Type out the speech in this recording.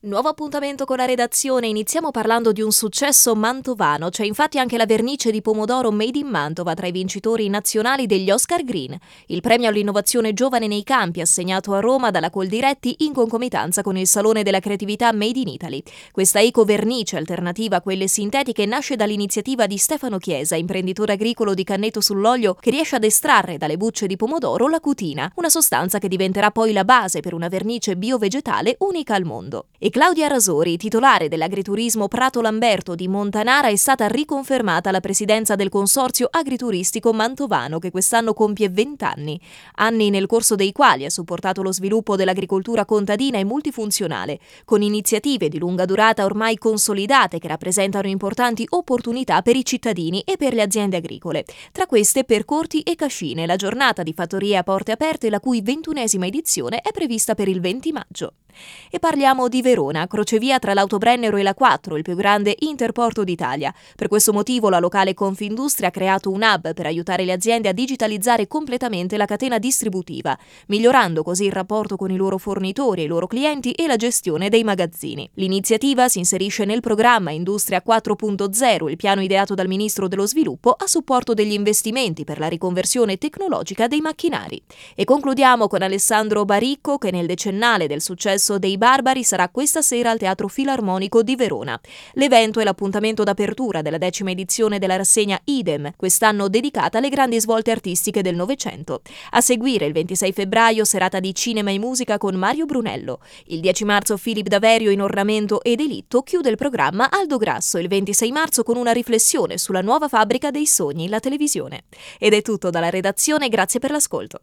Nuovo appuntamento con la redazione, iniziamo parlando di un successo mantovano, c'è infatti anche la vernice di pomodoro Made in Mantova tra i vincitori nazionali degli Oscar Green, il premio all'innovazione giovane nei campi assegnato a Roma dalla Coldiretti in concomitanza con il Salone della Creatività Made in Italy. Questa eco-vernice alternativa a quelle sintetiche nasce dall'iniziativa di Stefano Chiesa, imprenditore agricolo di Canneto sull'Olio, che riesce ad estrarre dalle bucce di pomodoro la cutina, una sostanza che diventerà poi la base per una vernice bio-vegetale unica al mondo. E Claudia Rasori, titolare dell'agriturismo Prato Lamberto di Montanara, è stata riconfermata alla presidenza del consorzio agrituristico mantovano che quest'anno compie 20 anni, anni nel corso dei quali ha supportato lo sviluppo dell'agricoltura contadina e multifunzionale, con iniziative di lunga durata ormai consolidate che rappresentano importanti opportunità per i cittadini e per le aziende agricole. Tra queste Percorti e Cascine, la giornata di fattorie a porte aperte, la cui 21esima edizione è prevista per il 20 maggio. E parliamo di Verona, crocevia tra l'Autobrennero e la 4, il più grande interporto d'Italia. Per questo motivo la locale Confindustria ha creato un hub per aiutare le aziende a digitalizzare completamente la catena distributiva, migliorando così il rapporto con i loro fornitori e i loro clienti e la gestione dei magazzini. L'iniziativa si inserisce nel programma Industria 4.0, il piano ideato dal Ministro dello Sviluppo a supporto degli investimenti per la riconversione tecnologica dei macchinari. E concludiamo con Alessandro Baricco, che nel decennale del successo dei Barbari sarà questa sera al Teatro Filarmonico di Verona. L'evento è l'appuntamento d'apertura della 10ª edizione della rassegna Idem, quest'anno dedicata alle grandi svolte artistiche del Novecento. A seguire il 26 febbraio serata di cinema e musica con Mario Brunello. Il 10 marzo Philip Daverio in Ornamento e Delitto chiude il programma Aldo Grasso il 26 marzo con una riflessione sulla nuova fabbrica dei sogni, la televisione. Ed è tutto dalla redazione, grazie per l'ascolto.